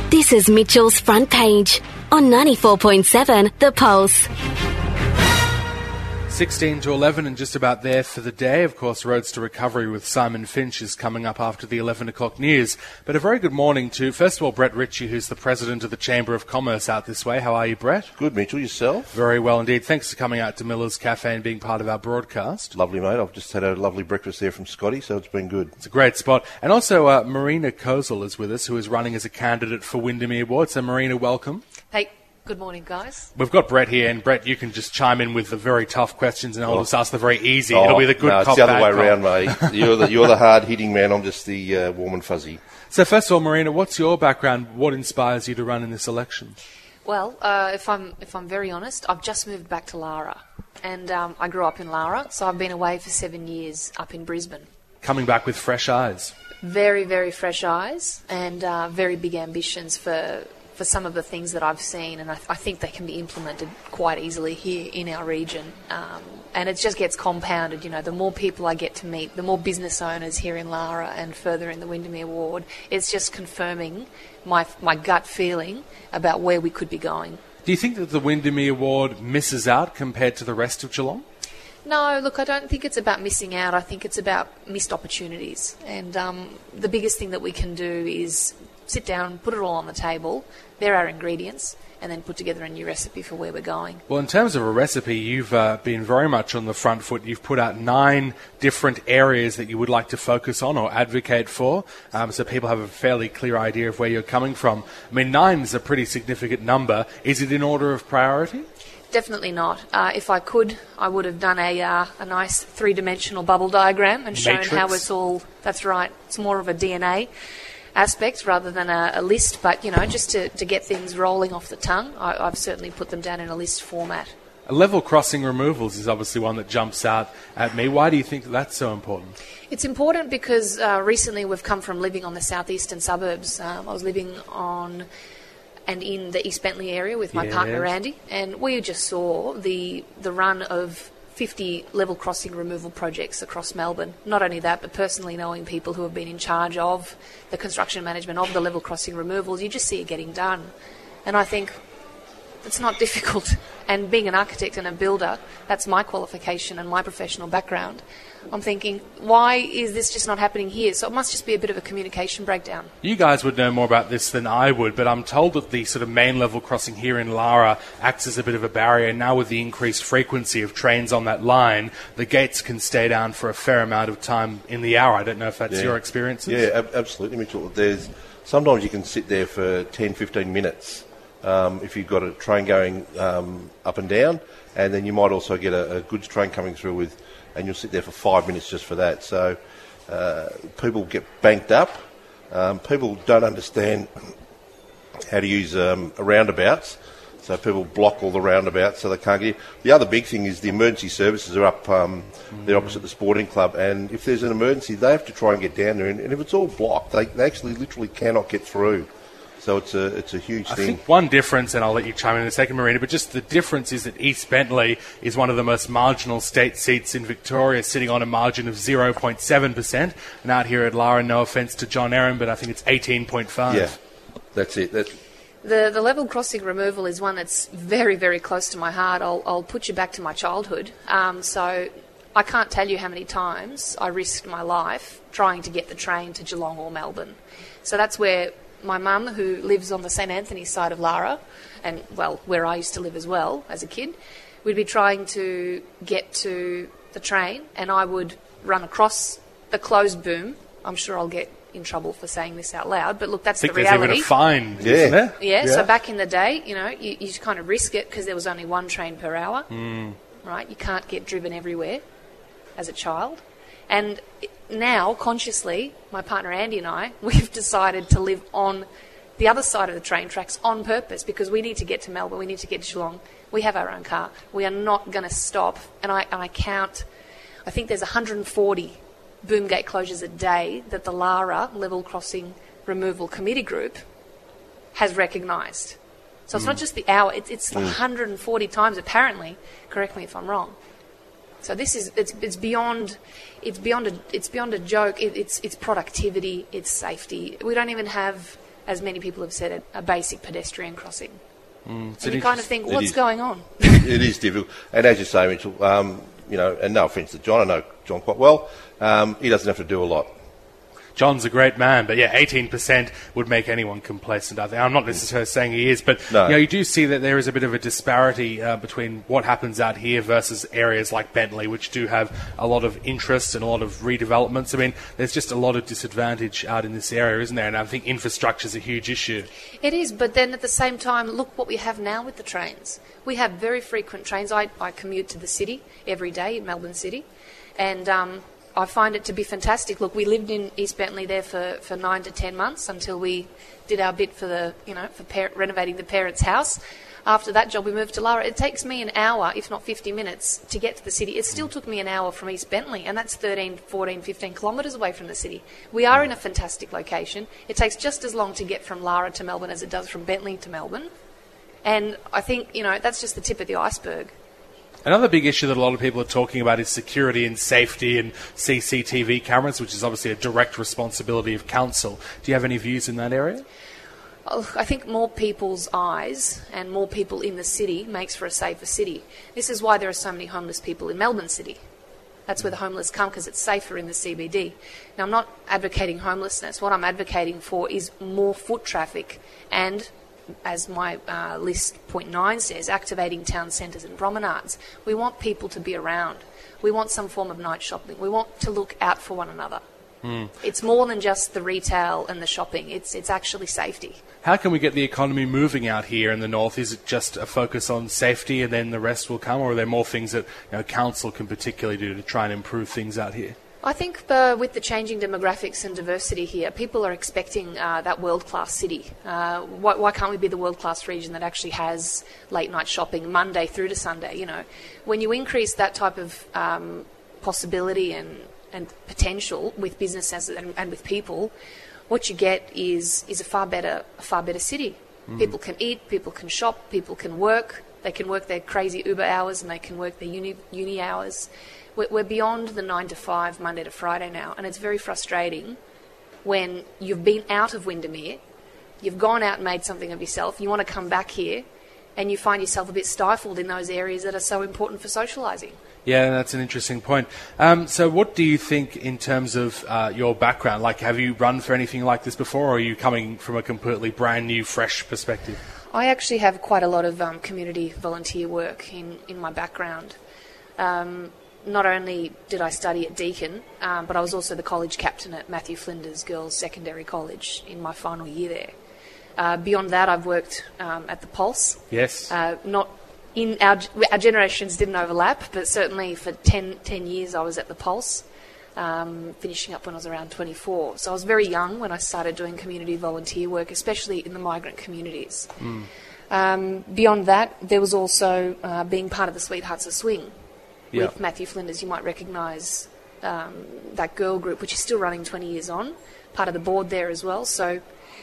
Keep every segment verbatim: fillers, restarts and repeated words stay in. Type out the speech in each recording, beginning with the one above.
This is Mitchell's Front Page on ninety-four point seven The Pulse. sixteen to eleven and just about there for the day. Of course, Roads to Recovery with Simon Finch is coming up after the eleven o'clock news. But a very good morning to, first of all, Brett Ritchie, who's the president of the Chamber of Commerce out this way. How are you, Brett? Good, Mitchell. Yourself? Very well indeed. Thanks for coming out to Miller's Cafe and being part of our broadcast. Lovely, mate. I've just had a lovely breakfast there from Scotty, so it's been good. It's a great spot. And also, uh, Marina Kozel is with us, who is running as a candidate for Windermere Ward. So, Marina, welcome. Hey. Good morning, guys. We've got Brett here, and Brett, you can just chime in with the very tough questions, and I'll Oh. just ask the very easy. Oh, It'll be the good no, cop, it's the other bad way cop. around, mate. You're the, you're the hard-hitting man. I'm just the uh, warm and fuzzy. So first of all, Marina, what's your background? What inspires you to run in this election? Well, uh, if I'm if I'm very honest, I've just moved back to Lara, and um, I grew up in Lara, so I've been away for seven years up in Brisbane. Coming back with fresh eyes. Very, very fresh eyes, and uh, very big ambitions for. for some of the things that I've seen, and I, th- I think they can be implemented quite easily here in our region. Um, and it just gets compounded, you know, the more people I get to meet, the more business owners here in Lara and further in the Windermere Ward, it's just confirming my my gut feeling about where we could be going. Do you think that the Windermere Ward misses out compared to the rest of Geelong? No, look, I don't think it's about missing out. I think it's about missed opportunities. And um, the biggest thing that we can do is sit down, put it all on the table, there are ingredients, and then put together a new recipe for where we're going. Well, in terms of a recipe, you've uh, been very much on the front foot. You've put out nine different areas that you would like to focus on or advocate for, um, so people have a fairly clear idea of where you're coming from. I mean, nine is a pretty significant number. Is it in order of priority? Definitely not. Uh, if I could, I would have done a uh, a nice three-dimensional bubble diagram and shown Matrix. how it's all... That's right. It's more of a D N A aspect rather than a, a list, but, you know, just to, to get things rolling off the tongue, I, I've certainly put them down in a list format. Level crossing removals is obviously one that jumps out at me. Why do you think that's so important? It's important because uh, recently we've come from living on the southeastern suburbs. Um, I was living on and in the East Bentley area with my Yes. partner Randy, and we just saw the the run of fifty level crossing removal projects across Melbourne. Not only that, but personally knowing people who have been in charge of the construction management of the level crossing removals, you just see it getting done. And I think it's not difficult. And being an architect and a builder, that's my qualification and my professional background. I'm thinking, why is this just not happening here? So it must just be a bit of a communication breakdown. You guys would know more about this than I would, but I'm told that the sort of main level crossing here in Lara acts as a bit of a barrier. Now with the increased frequency of trains on that line, the gates can stay down for a fair amount of time in the hour. I don't know if that's Yeah. your experiences. Yeah, ab- absolutely, Mitchell. There's sometimes you can sit there for ten, fifteen minutes um, if you've got a train going um, up and down, and then you might also get a, a goods train coming through with, and you'll sit there for five minutes just for that. So uh, people get banked up. Um, people don't understand how to use um, roundabouts, so people block all the roundabouts so they can't get in. The other big thing is the emergency services are up, um, mm. they're opposite the sporting club, and if there's an emergency, they have to try and get down there, and, and if it's all blocked, they, they actually literally cannot get through. So it's a it's a huge I thing. think one difference, and I'll let you chime in in a second, Marina, but just the difference is that East Bentley is one of the most marginal state seats in Victoria, sitting on a margin of zero point seven percent. And out here at Lara, no offence to John Aaron, but I think it's eighteen point five. Yeah, that's it. That's, The the level crossing removal is one that's very, very close to my heart. I'll, I'll put you back to my childhood. Um, so I can't tell you how many times I risked my life trying to get the train to Geelong or Melbourne. So that's where my mum, who lives on the St Anthony side of Lara, and, well, where I used to live as well as a kid, we'd be trying to get to the train, and I would run across the closed boom. I'm sure I'll get in trouble for saying this out loud, but look, that's I think the there's reality. even a fine, Yeah. isn't there? Yeah, Yeah. so back in the day, you know, you, you kind of risk it because there was only one train per hour, Mm. right? You can't get driven everywhere as a child. And now, consciously, my partner Andy and I, we've decided to live on the other side of the train tracks on purpose because we need to get to Melbourne, we need to get to Geelong. We have our own car. We are not going to stop. And I, and I count, I think there's one hundred forty boom gate closures a day that the Lara Level Crossing Removal Committee Group has recognised. So it's not just the hour, it's, it's one hundred forty times apparently. Correct me if I'm wrong. So this is it's it's beyond it's beyond a it's beyond a joke. It, it's it's productivity, it's safety. We don't even have as many people have said, a, a basic pedestrian crossing. Mm, and you kind of think, what's is. going on? It is difficult. And as you say, Mitchell, um, you know, and no offence to John, I know John quite well, um, he doesn't have to do a lot. John's a great man, but yeah, eighteen percent would make anyone complacent, I think. I'm not necessarily saying he is, but No. you know, you do see that there is a bit of a disparity uh, between what happens out here versus areas like Bentley, which do have a lot of interest and a lot of redevelopments. I mean, there's just a lot of disadvantage out in this area, isn't there? And I think infrastructure is a huge issue. It is, but then at the same time, look what we have now with the trains. We have very frequent trains. I, I commute to the city every day in Melbourne City, and um, I find it to be fantastic. Look, we lived in East Bentley there for, for nine to ten months until we did our bit for the, you know, for par- renovating the parents' house. After that job, we moved to Lara. It takes me an hour, if not fifty minutes, to get to the city. It still took me an hour from East Bentley, and that's thirteen, fourteen, fifteen kilometres away from the city. We are in a fantastic location. It takes just as long to get from Lara to Melbourne as it does from Bentley to Melbourne. And I think, you know, that's just the tip of the iceberg. Another big issue that a lot of people are talking about is security and safety and C C T V cameras, which is obviously a direct responsibility of council. Do you have any views in that area? Well, I think more people's eyes and more people in the city makes for a safer city. This is why there are so many homeless people in Melbourne City. That's where the homeless come, because it's safer in the C B D. Now, I'm not advocating homelessness. What I'm advocating for is more foot traffic and, as my uh, list point nine says, activating town centres and promenades. We want people to be around. We want some form of night shopping. We want to look out for one another. Mm. It's more than just the retail and the shopping. It's it's actually safety. How can we get the economy moving out here in the north? Is it just a focus on safety and then the rest will come, or are there more things that, you know, council can particularly do to try and improve things out here? I think uh, with the changing demographics and diversity here, people are expecting uh, that world-class city. Uh, why, why can't we be the world-class region that actually has late-night shopping Monday through to Sunday? You know, when you increase that type of um, possibility and, and potential with businesses and, and with people, what you get is is a far better a far better city. Mm. People can eat, people can shop, people can work. They can work their crazy Uber hours and they can work their uni, uni hours. We're beyond the nine to five, Monday to Friday now, and it's very frustrating when you've been out of Windermere, you've gone out and made something of yourself, you want to come back here, and you find yourself a bit stifled in those areas that are so important for socialising. Yeah, that's an interesting point. Um, so what do you think in terms of uh, your background? Like, have you run for anything like this before, or are you coming from a completely brand new, fresh perspective? I actually have quite a lot of um, community volunteer work in, in my background. Um, not only did I study at Deakin, um, but I was also the college captain at Matthew Flinders Girls Secondary College in my final year there. Uh, beyond that, I've worked um, at the Pulse. Yes. Uh, not in our our generations didn't overlap, but certainly for ten, ten years I was at the Pulse, um, finishing up when I was around twenty-four. So I was very young when I started doing community volunteer work, especially in the migrant communities. Mm. Um, beyond that, there was also uh, being part of the Sweethearts of Swing. With yep. Matthew Flinders, you might recognise um, that girl group, which is still running twenty years on, part of the board there as well. So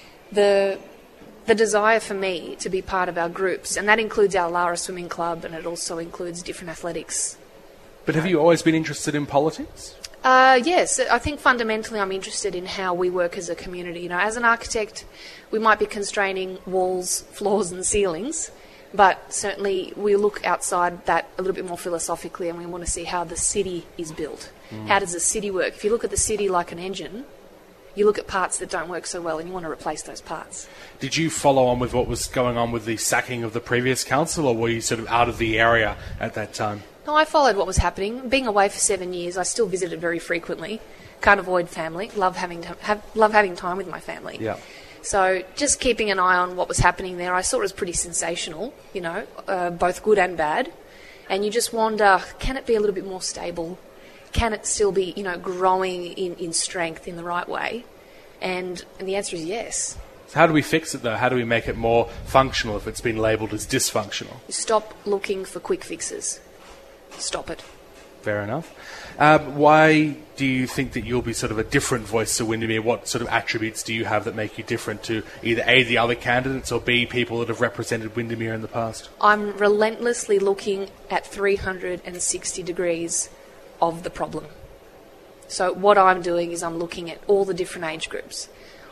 the the desire for me to be part of our groups, and that includes our Lara Swimming Club, and it also includes different athletics. But have you always been interested in politics? Uh, yes, I think fundamentally I'm interested in how we work as a community. You know, as an architect, we might be constraining walls, floors and ceilings, but certainly we look outside that a little bit more philosophically, and we want to see how the city is built. Mm. How does the city work? If you look at the city like an engine, you look at parts that don't work so well and you want to replace those parts. Did you follow on with what was going on with the sacking of the previous council, or were you sort of out of the area at that time? No, I followed what was happening. Being away for seven years, I still visited very frequently. Can't avoid family. Love having to have, love having time with my family. Yeah. So just keeping an eye on what was happening there, I saw it was pretty sensational, you know, uh, both good and bad. And you just wonder, can it be a little bit more stable? Can it still be, you know, growing in, in strength in the right way? And, and the answer is yes. So how do we fix it, though? How do we make it more functional if it's been labelled as dysfunctional? You stop looking for quick fixes. Stop it. Fair enough. Um, why do you think that you'll be sort of a different voice to Windermere? What sort of attributes do you have that make you different to either A, the other candidates, or B, people that have represented Windermere in the past? I'm relentlessly looking at three hundred sixty degrees of the problem. So what I'm doing is I'm looking at all the different age groups,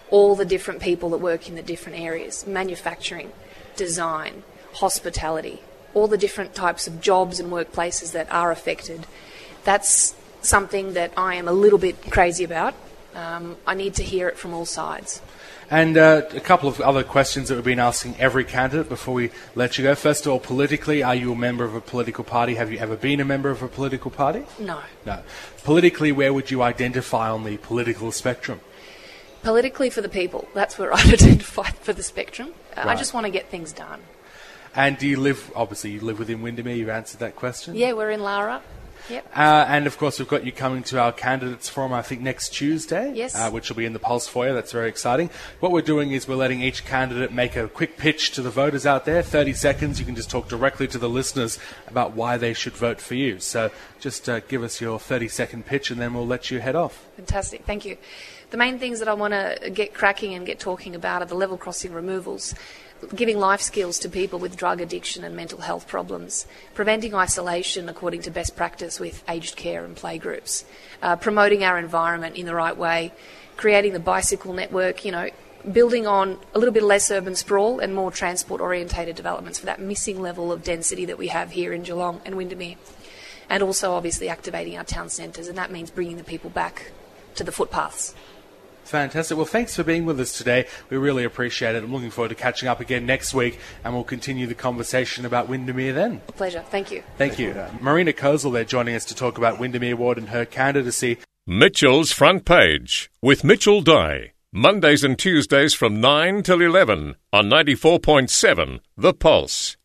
all the different people that work in the different areas, manufacturing, design, hospitality, all the different types of jobs and workplaces that are affected. That's something that I am a little bit crazy about. Um, I need to hear it from all sides. And uh, a couple of other questions that we've been asking every candidate before we let you go. First of all, politically, are you a member of a political party? Have you ever been a member of a political party? No. No. Politically, where would you identify on the political spectrum? Politically for the people. That's where I identify for the spectrum. Uh, Right. I just want to get things done. And do you live, obviously you live within Windermere, you've answered that question. Yeah, we're in Lara. Yep. Uh, and of course, we've got you coming to our candidates forum, I think, next Tuesday, Yes. uh, which will be in the Pulse foyer. That's very exciting. What we're doing is we're letting each candidate make a quick pitch to the voters out there. thirty seconds. You can just talk directly to the listeners about why they should vote for you. So just uh, give us your thirty-second pitch, and then we'll let you head off. Fantastic, thank you. The main things that I want to get cracking and get talking about are the level crossing removals, giving life skills to people with drug addiction and mental health problems, preventing isolation according to best practice with aged care and playgroups, uh, promoting our environment in the right way, creating the bicycle network, you know, building on a little bit less urban sprawl and more transport-orientated developments for that missing level of density that we have here in Geelong and Windermere. And also, obviously, activating our town centres, and that means bringing the people back to the footpaths. Fantastic. Well, thanks for being with us today. We really appreciate it. I'm looking forward to catching up again next week, and we'll continue the conversation about Windermere then. Pleasure. Thank you. Thank you. Uh, Marina Kozel there joining us to talk about Windermere Ward and her candidacy. Mitchell's Front Page with Mitchell Dye. Mondays and Tuesdays from nine till eleven on ninety-four point seven The Pulse.